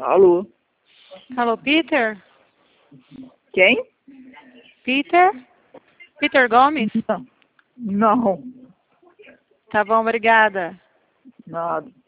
Alô? Alô, Peter? Quem? Peter? Peter Gomes? Não. Não. Tá bom, obrigada. Nada.